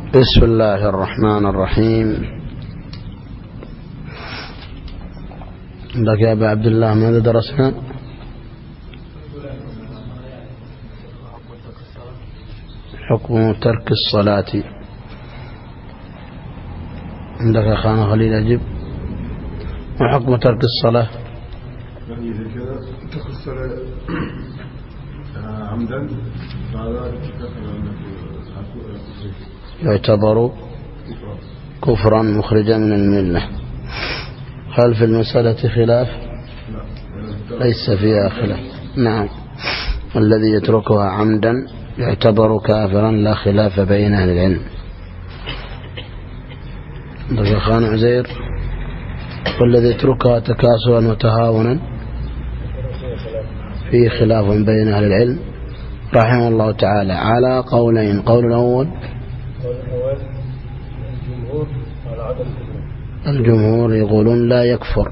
بسم الله الرحمن الرحيم. لك يا أبا عبد الله ماذا درسنا؟ حكم ترك الصلاة. عندك أخانا خليل أجب. ما حكم ترك الصلاة؟ يعني إذا كذا ترك الصلاة عمدا يعتبر كفرا مخرجا من الملة. هل في المسألة خلاف؟ ليس فيها خلاف. نعم، الذي يتركها عمدا يعتبر كافرا، لا خلاف بين أهل العلم. خان عزير. والذي يتركها تكاسلا وتهاونا فيه خلاف بين أهل العلم رحمه الله تعالى على قولين. قول الأول الجمهور يقولون لا يكفر،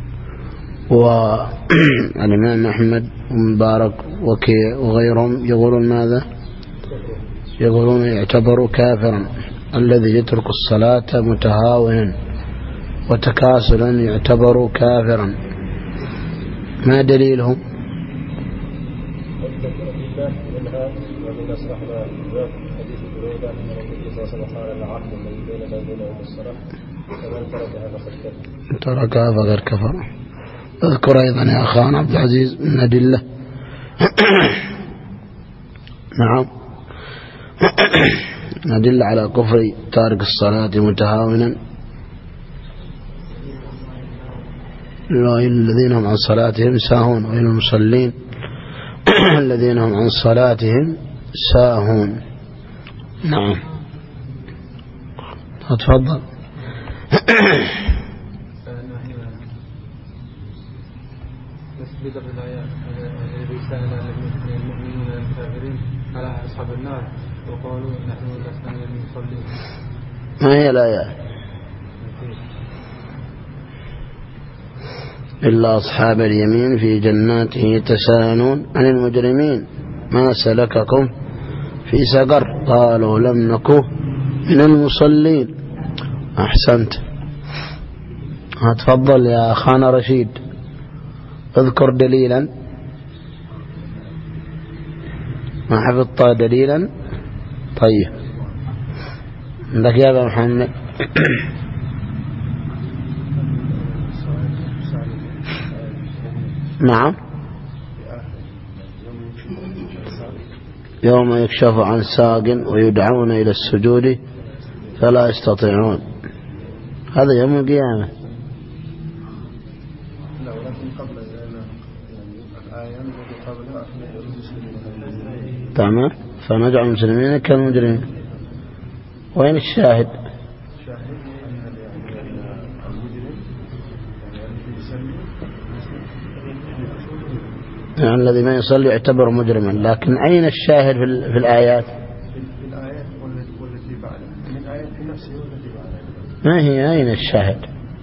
والإمام أحمد ومبارك وغيرهم يقولون ماذا؟ يقولون يعتبر كافرا الذي يترك الصلاة متهاونا وتكاسلا، يعتبر كافرا. ما دليلهم؟ تركها فقد كفر. اذكر أيضا يا أخانا عبد العزيز من أدلة. نعم، أدلة على كفر تارك الصلاة متهاونا. الذين هم عن صلاتهم ساهون، وإلى المصلين الذين هم عن صلاتهم ساهون. نعم، تفضل. تثبيت بالآيات الذي سأل المؤمنون الكافرين على أصحاب النار وقالوا نحن لسنا من المصلين. ما هي الآيات؟ إلا أصحاب اليمين في جنات يتساءلون عن المجرمين ما سلككم في سقر قالوا لم نكن من المصلين. أحسنت. تفضل يا أخانا رشيد، اذكر دليلا. ما حفظت دليلا؟ طيب، عندك يا أبا محمد. نعم، يوم يكشف عن ساق ويدعون إلى السجود فلا يستطيعون. هذا يوم القيامة. تمام، فنجعل المسلمين كالمجرمين. وين الشاهد؟ يعني الذي ما يصلي يعتبر مجرما، لكن أين الشاهد في الآيات؟ في الآيات والتي بعدها، من الآيات في نفسه والتي بعدها. ما هي أين الشاهد؟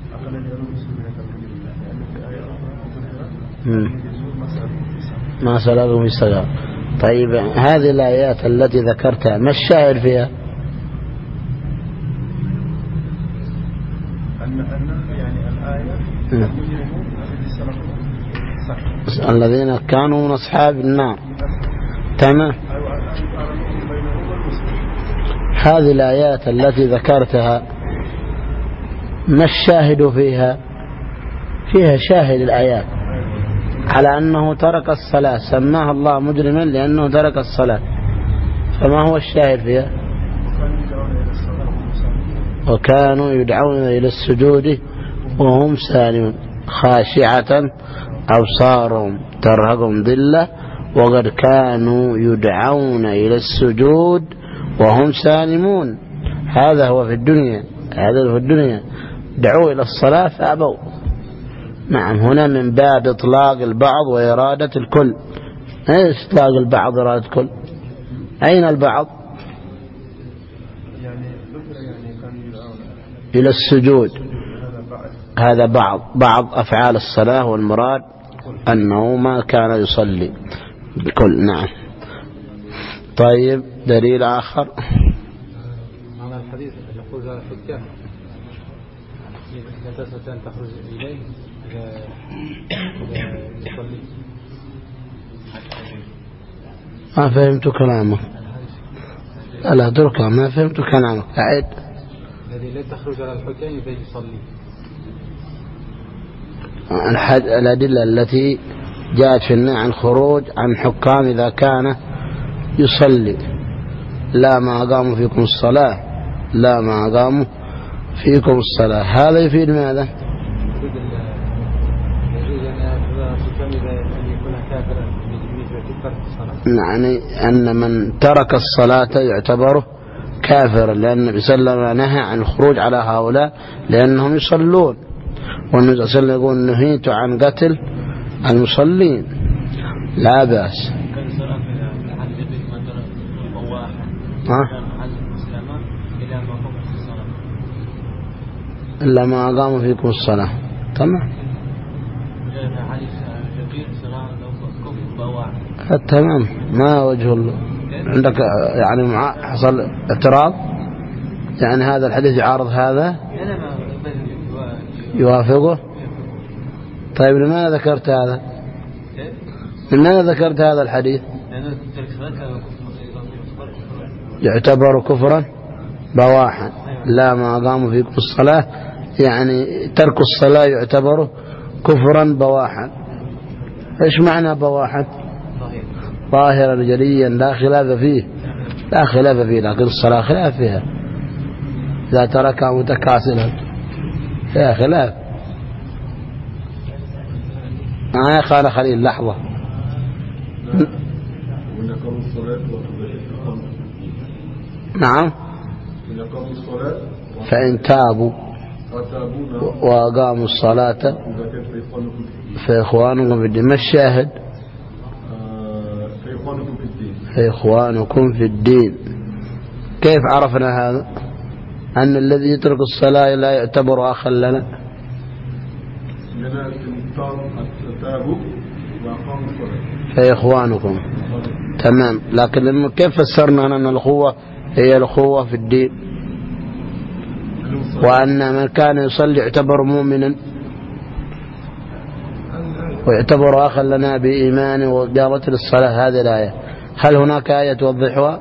ما سلككم في سقر. طيب، هذه الآيات التي ذكرتها ما الشاهد فيها؟ يعني الآية الذين كانوا من أصحاب النار. تمام. هذه الآيات التي ذكرتها ما الشاهد فيها؟ فيها شاهد الآيات على أنه ترك الصلاة، سماها الله مجرما لأنه ترك الصلاة. فما هو الشاهد فيها؟ وكانوا يدعون إلى السجود وهم سالمون خاشعة أبصارهم ترهقهم ذلة وقد كانوا يدعون إلى السجود وهم سالمون. هذا هو في الدنيا، هذا في الدنيا دعوا إلى الصلاة فأبوا. نعم، هنا من باب إطلاق البعض وإرادة الكل. أين إطلاق البعض وإرادة الكل؟ أين البعض؟ إلى السجود، هذا بعض أفعال الصلاة، والمراد أنه ما كان يصلي الكل. نعم. طيب، دليل آخر. على الحديث الخروج على الحكام لا تستطيع أن تخرج إليه إذا يصلي. ما فهمت كلامك. لا اتركه، ما فهمت كلامك، أعد. الذي لا تخرج على الحكام إذا يصلي. الأدلة التي جاءت في النهي عن الخروج عن حكام إذا كان يصلي. لا ما أقاموا فيكم الصلاة، لا ما أقاموا فيكم الصلاة. هذا يفيد ماذا؟ يعني أن من ترك الصلاة يعتبر كافرا، لأن النبي صلى الله عليه وسلم نهى عن الخروج على هؤلاء لأنهم يصلون، والنبي صلى الله عليه وسلم يقول نهيت عن قتل المصلين. لا بأس. إلا ما أقاموا فيكم الصلاة. تمام. تمام. ما وجه عندك يعني حصل اعتراض؟ يعني هذا الحديث يعارض هذا؟ يوافقه؟ طيب لماذا ذكرت هذا؟ لماذا ذكرت هذا الحديث؟ يعتبر كفرا بواحا. لا ما أقاموا فيكم الصلاة يعني ترك الصلاة يعتبر كفرا بواحا. إيش معنى بواحا؟ ظاهرا جليا لا خلاف فيه، لا خلاف فيه، لكن الصلاة خلاف فيها. إذا تركها متكاسلا فيها خلاف. معايا قال خليل لحظة. نعم. فإن تابوا وأقاموا الصلاة فإخوانكم في الدين. ما الشاهد؟ فإخوانكم في الدين. كيف عرفنا هذا؟ أن الذي يترك الصلاة لا يعتبر أخا لنا. فإخوانكم. تمام. لكن كيف فسرنا أن الأخوة هي الأخوة في الدين، وأن من كان يصلي يعتبر مؤمنا ويعتبر أخا لنا بإيمانه وإجابة للصلاة؟ هذه الآية هل هناك آية توضحها؟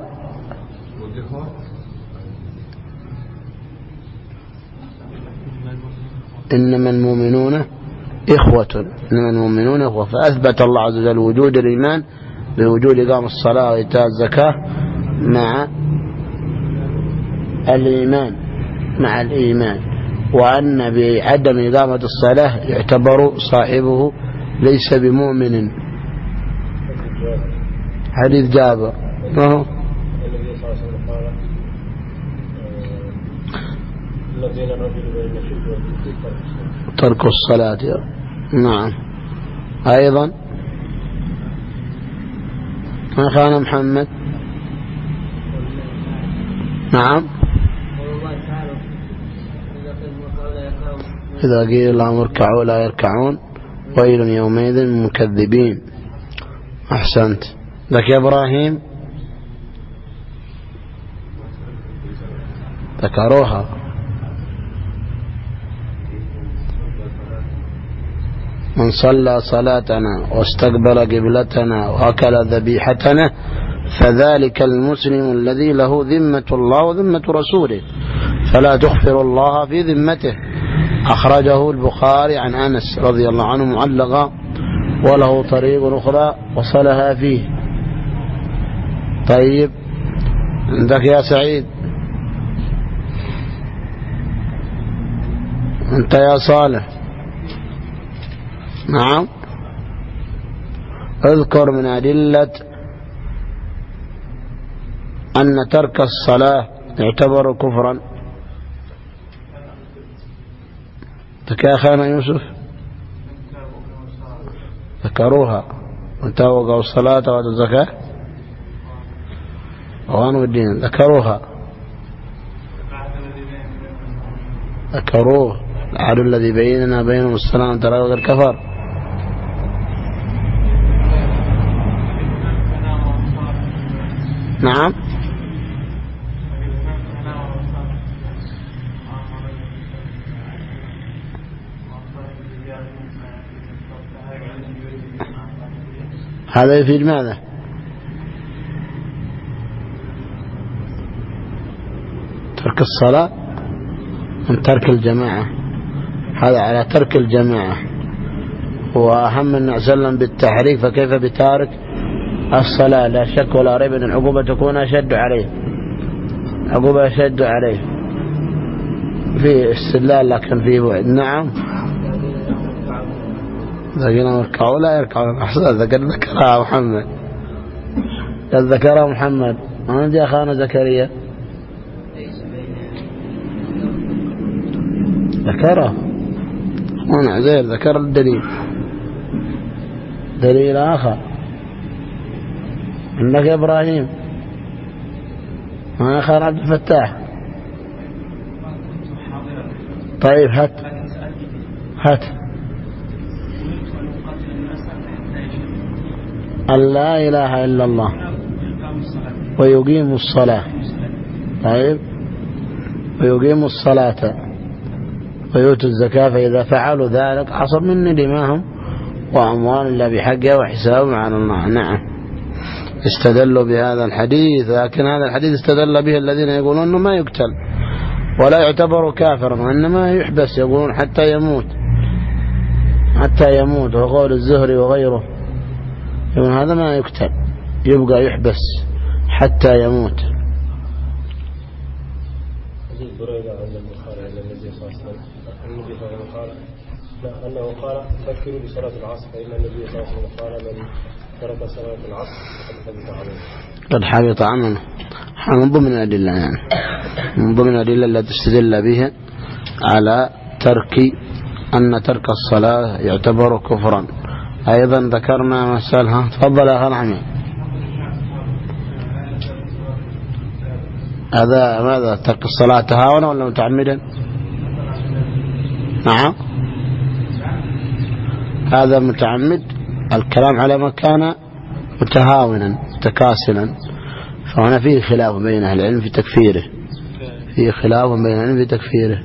إنما المؤمنون إخوة. إنما المؤمنون إخوة. فأثبت الله عز وجل وجود الإيمان بوجود إقام الصلاة وإيتاء الزكاة مع الإيمان، مع الإيمان، وأن بعدم إقامة الصلاة يعتبر صاحبه ليس بمؤمن. حديث جابر ترك الصلاة. نعم. أيضا ما كان محمد. نعم. إذا قيل لهم اركعوا لا يركعون ويل يومئذ المكذبين. أحسنت لك يا إبراهيم. ذكروها. من صلى صلاتنا واستقبل قبلتنا وأكل ذبيحتنا فذلك المسلم الذي له ذمة الله وذمة رسوله فلا تخفر الله في ذمته. أخرجه البخاري عن أنس رضي الله عنه معلقا، وله طريق أخرى وصلها فيه. طيب عندك يا سعيد. أنت يا صالح. نعم. اذكر من أدلة أن ترك الصلاة يعتبر كفرا. تكاخانا يوسف. ذكروها. وتوقعوا الصلاة وآتوا الزكاة وغانوا الدين. ذكروها. ذكروه. العهد الذي بيننا بينهم السلام ترى غير كفر. نعم. هذا يفيد ماذا؟ ترك الصلاة من ترك الجماعة، هذا على ترك الجماعة. وأهم النبي صلى الله عليه وسلم بالتحريك، فكيف بتارك الصلاة؟ لا شك ولا ريب أن العقوبة تكون أشد عليه، عقوبة أشد عليه في استدلال لكن في بعد. نعم الذين يركعوا لا يركعون. أحسن ذكرها محمد، ذكرها محمد. ما عندي أخانا زكريا ذكره هنا زير، ذكر الدليل، دليل آخر. عندك يا إبراهيم ما آخر عبد الفتاح. طيب هات أن لا إله إلا الله ويقيم الصلاة. طيب ويقيم الصلاة ويؤتوا الزكاة، فإذا فعلوا ذلك عصم مني دماهم وأموال إلا بحقها وحسابهم على الله. نعم استدلوا بهذا الحديث، لكن هذا الحديث استدل به الذين يقولون أنه ما يقتل ولا يعتبر كافرا وإنما يحبس، يقولون حتى يموت، وقول الزهري وغيره يقول هذا ما يقتل، يبقى يحبس حتى يموت. بريدة عند البخاري عن النبي صلى الله عليه وسلم أنه قال فكروا بصلاة العصر، فإن النبي صلى الله عليه وسلم قال من ترك صلاة العصر قد حبط عمله. من ضمن الأدلة، يعني من ضمن الأدلة التي تستدل بها على أن ترك الصلاة يعتبر كفرا. أيضا ذكرنا مسألة. تفضل يا أخي العمي. هذا ماذا؟ ترك الصلاة تهاونا ولا متعمدا؟ نعم هذا متعمد. الكلام على ما كان متهاونا متكاسلا، فهنا فيه خلاف بين أهل العلم في تكفيره، فيه خلاف بين أهل العلم في تكفيره.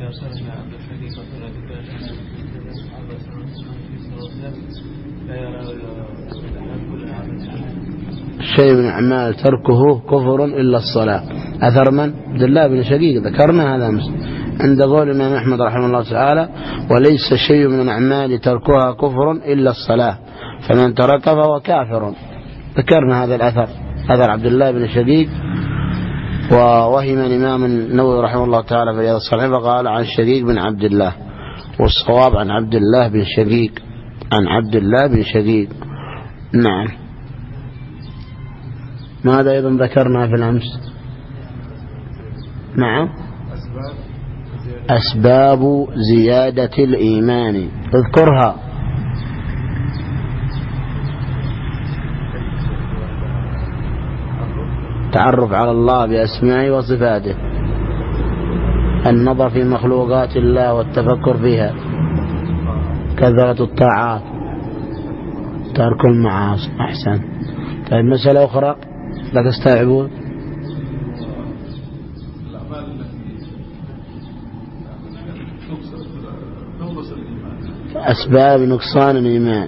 شيء من أعمال تركه كفر إلا الصلاة. أثر من؟ عبد الله بن شقيق، ذكرنا هذا أمس عند قول الإمام أحمد رحمه الله تعالى: وليس شيء من الأعمال تركها كفر إلا الصلاة، فمن ترك فهو كافر. ذكرنا هذا الأثر، أثر عبد الله بن شقيق. ووهم الإمام النووي رحمه الله تعالى في رياض الصالحين فقال عن شقيق بن عبد الله، والصواب عن عبد الله بن شقيق، عن عبد الله بن شقيق. نعم. ماذا أيضا ذكرنا في الأمس؟ نعم أسباب زيادة الإيمان، اذكرها. تعرف على الله بأسمائه وصفاته، النظر في مخلوقات الله والتفكر فيها، كثرة الطاعات، ترك المعاصي. أحسن. طيب مسألة أخرى لا تستوعبون؟ أسباب نقصان الإيمان.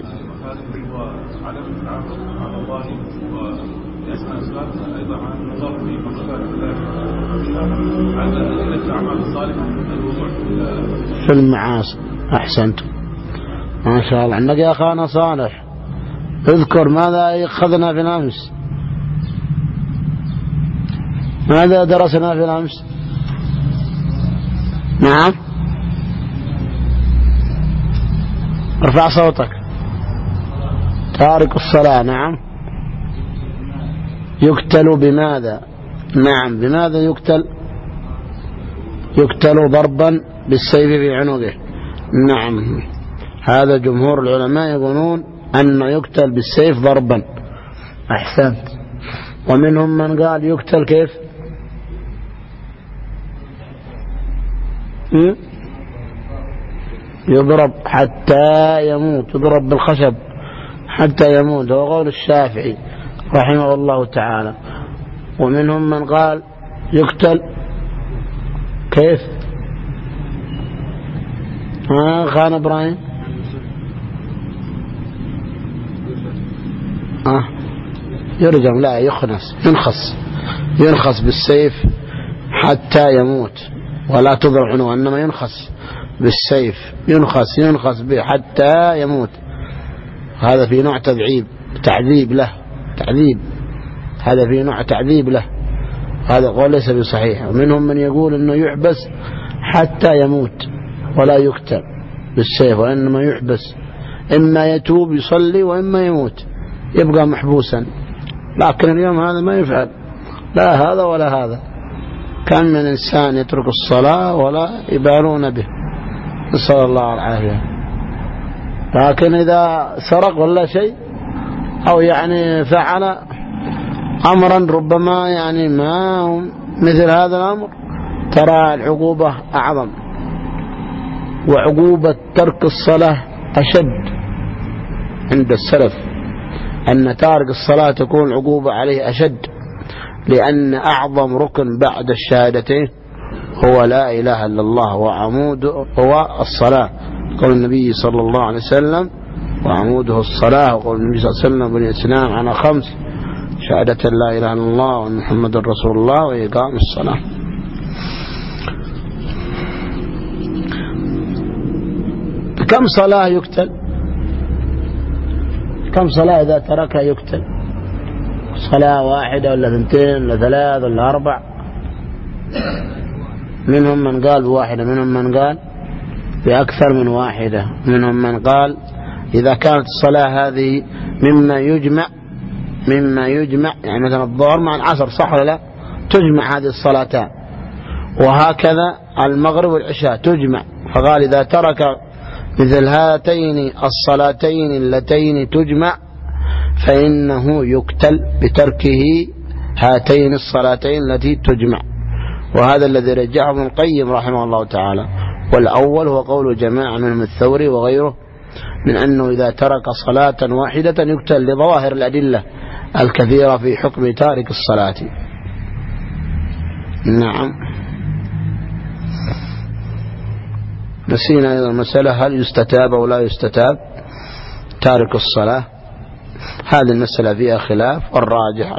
في المعاصي. أحسنتم ما شاء الله. عندك يا أخانا صالح، اذكر ماذا أخذنا في الأمس، ماذا درسنا في الأمس؟ نعم ارفع صوتك. تارك الصلاة. نعم يقتل بماذا؟ نعم بماذا يقتل؟ يقتل ضربا بالسيف في عنقه. نعم هذا جمهور العلماء يقولون أن يقتل بالسيف ضربا. أحسنت. ومنهم من قال يقتل كيف؟ يضرب حتى يموت، يضرب بالخشب حتى يموت، هو قول الشافعي رحمه الله تعالى. ومنهم من قال يقتل كيف؟ خان إبراهيم يرجم، لا ينخس بالسيف حتى يموت، ولا تضرب عنه، إنما ينخس بالسيف، ينخس به حتى يموت. هذا في نوع تعذيب له، هذا في نوع تعذيب له، هذا قول ليس بصحيح. ومنهم من يقول إنه يحبس حتى يموت ولا يقتل بالسيف، وإنما يحبس، إما يتوب يصلي وإما يموت، يبقى محبوسا. لكن اليوم هذا ما يفعل، لا هذا ولا هذا. كان من إنسان يترك الصلاة ولا يبالون به، نسأل الله العافية. لكن إذا سرق ولا شيء أو يعني فعل أمرا ربما يعني ما مثل هذا الأمر، ترى العقوبة أعظم، وعقوبة ترك الصلاة أشد عند السلف، أن تارك الصلاة تكون العقوبة عليه أشد، لأن أعظم ركن بعد الشهادتين هو لا إله إلا الله، وعموده هو الصلاة. قول النبي صلى الله عليه وسلم وعموده الصلاة، وقول النبي صلى الله عليه وسلم بني الإسلام على 5: شهادة لا إله إلا الله وأن محمد رسول الله وإقام الصلاة. كم صلاة يقتل؟ كم صلاة إذا تركها يقتل؟ صلاة واحدة ولا 2 ولا 3 ولا 4؟ منهم من قال بواحدة، منهم من قال بأكثر من واحدة، منهم من قال إذا كانت الصلاة هذه مما يجمع يعني مثلا الظهر مع العصر، صح ولا لا؟ تجمع هذه الصلاتان، وهكذا المغرب والعشاء تجمع. فقال إذا ترك مثل هاتين الصلاتين اللتين تجمع فإنه يقتل بتركه هاتين الصلاتين التي تجمع. وهذا الذي رجحه ابن القيم رحمه الله تعالى. والأول هو قول جماعة منهم الثوري وغيره، من أنه إذا ترك صلاة واحدة يقتل، لظواهر الأدلة الكثيرة في حكم تارك الصلاة. نعم. نسينا أيضا المسألة، هل يستتاب أو لا يستتاب تارك الصلاة؟ هذه المسألة فيها خلاف، والراجح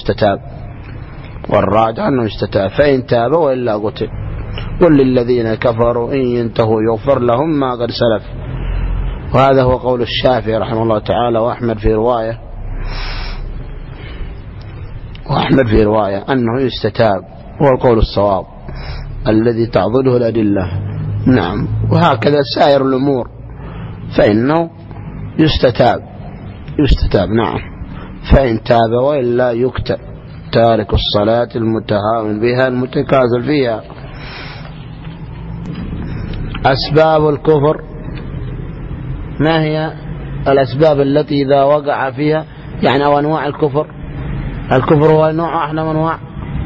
أنه يستتاب، فإن تاب وإلا قتل. قل للذين كفروا إن ينتهوا يغفر لهم ما قد سلف. وهذا هو قول الشافعي رحمه الله تعالى، وأحمد في رواية أنه يستتاب، هو القول الصواب الذي تعضده الأدلة. نعم. وهكذا سائر الأمور فإنه يستتاب. نعم. فإن تاب وإلا يقتل تارك الصلاة المتهاون بها المتكاسل فيها. أسباب الكفر، ما هي الأسباب التي إذا وقع فيها يعني أو أنواع الكفر؟ الكفر هو نوع أحد من أنواع،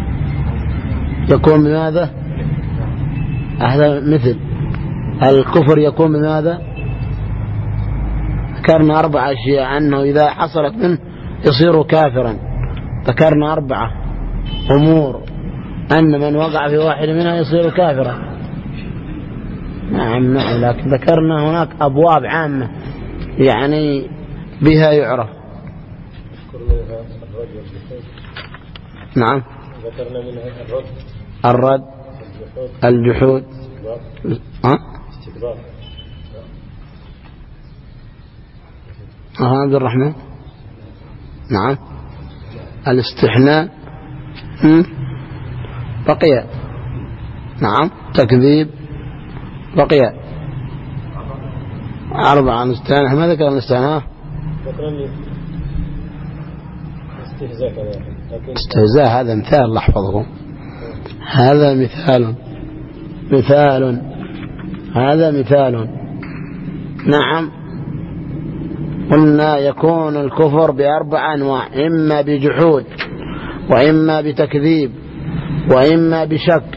يكون بماذا؟ هذا مثل الكفر يكون بماذا؟ ذكرنا 4 أشياء أنه إذا حصلت منه يصير كافرا، ذكرنا 4 أمور أن من وقع في واحد منها يصير كافرا. نعم، لكن ذكرنا هناك أبواب عامة يعني بها يعرف. نعم. ذكرنا منها الرد، الجحود، استكبار. عبد الرحمن. نعم. الاستحناء، بقي. نعم. تكذيب، بقي. 4 نستهان. ما ذكر نستهان؟ استهزاء هذا مثال، لحفظه، هذا مثال. نعم. قلنا يكون الكفر ب4 أنواع، إما بجحود، وإما بتكذيب، وإما بشك،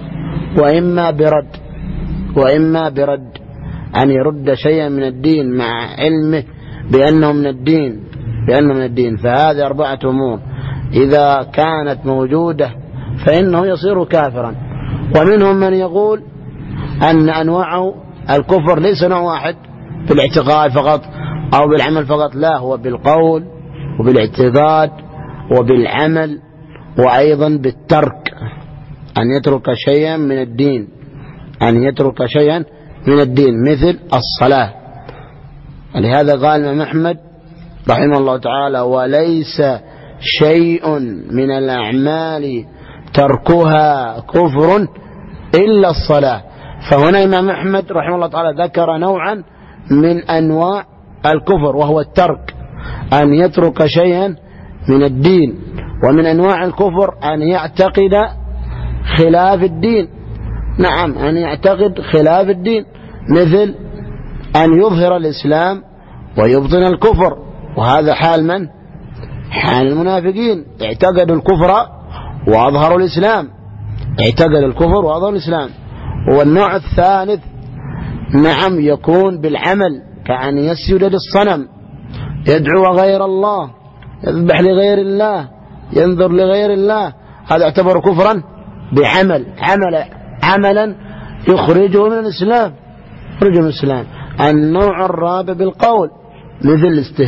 وإما برد أن يرد شيئا من الدين مع علمه بأنه من الدين. فهذه 4 أمور إذا كانت موجودة فإنه يصير كافرا. ومنهم من يقول أن أنواعه الكفر ليس نوع واحد بالاعتقاد فقط أو بالعمل فقط، لا، هو بالقول وبالاعتقاد وبالعمل وأيضا بالترك، أن يترك شيئا من الدين، أن يترك شيئا من الدين مثل الصلاة. ولهذا قال الإمام أحمد رحمه الله تعالى: وليس شيء من الأعمال تركها كفر إلا الصلاة. فهنا الإمام أحمد رحمه الله تعالى ذكر نوعا من أنواع الكفر وهو الترك، أن يترك شيئا من الدين. ومن أنواع الكفر أن يعتقد خلاف الدين، نعم، أن يعتقد خلاف الدين، مثل أن يظهر الإسلام ويبطن الكفر، وهذا حال من؟ حال المنافقين، اعتقدوا الكفر وأظهروا الإسلام، اعتقد الكفر وأظهروا الإسلام. والنوع الثالث نعم يكون بالعمل، كأن يسجد للصنم، يدعو غير الله، يذبح لغير الله، ينظر لغير الله، هذا يعتبر كفرا بعمل، عملا يخرجه من الإسلام، يخرجه من الإسلام. النوع الرابع بالقول، مثل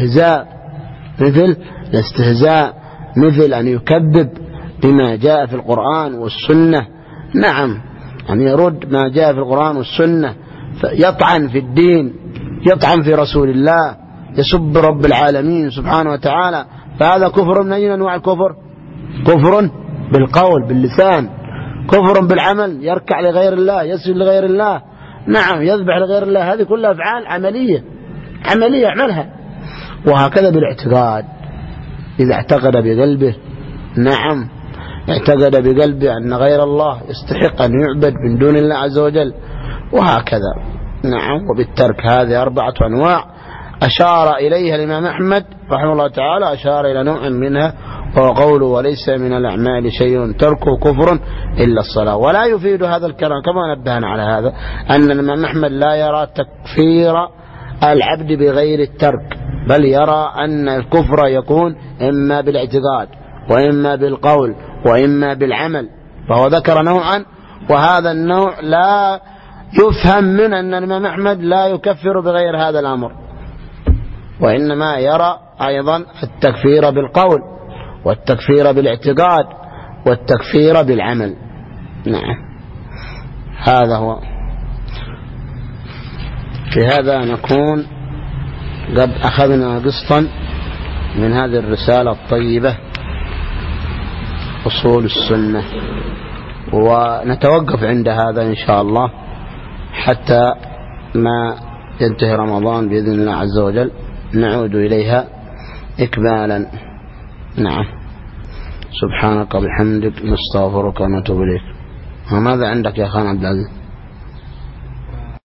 الاستهزاء، مثل أن يكذب بما جاء في القرآن والسنة، نعم، أن يرد ما جاء في القرآن والسنة، يطعن في الدين، يطعن في رسول الله، يسب رب العالمين سبحانه وتعالى. فهذا كفر من أي أنواع الكفر؟ كفر بالقول باللسان، كفر بالعمل، يركع لغير الله، يسجد لغير الله، نعم، يذبح لغير الله. هذه كلها أفعال عملية يعملها. وهكذا بالاعتقاد، إذا اعتقد بقلبه، نعم، اعتقد بقلبه أن غير الله يستحق أن يعبد من دون الله عز وجل، وهكذا، نعم. وبالترك هذه 4 أنواع أشار إليها الإمام أحمد رحمه الله تعالى، أشار إلى نوع منها وهو قوله: وليس من الأعمال شيء تركه كفر إلا الصلاة. ولا يفيد هذا الكلام كما نبهنا على هذا أن الإمام أحمد لا يرى تكفير العبد بغير الترك، بل يرى أن الكفر يكون إما بالاعتقاد وإما بالقول وإما بالعمل. فهو ذكر نوعا، وهذا النوع لا يفهم من أن الإمام أحمد لا يكفر بغير هذا الأمر، وإنما يرى أيضا التكفير بالقول والتكفير بالاعتقاد والتكفير بالعمل، نعم. هذا هو. بهذا نكون قد أخذنا قسطا من هذه الرسالة الطيبة أصول السنة، ونتوقف عند هذا إن شاء الله حتى ما ينتهي رمضان بإذن الله عز وجل، نعود إليها إكمالا، نعم. سبحانك وبحمدك نستغفرك ونتوب إليك. وماذا عندك يا خان عبد العزيز؟